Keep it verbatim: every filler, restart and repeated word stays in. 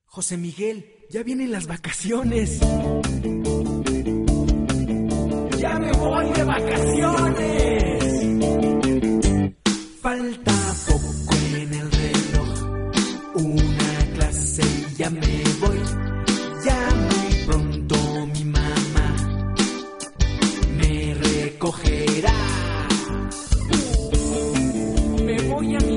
José Miguel, ya vienen las vacaciones. ¡Ya me voy de vacaciones! Falta poco en el reloj, una clase y ya me voy. Ya muy pronto mi mamá me recogerá. Me voy a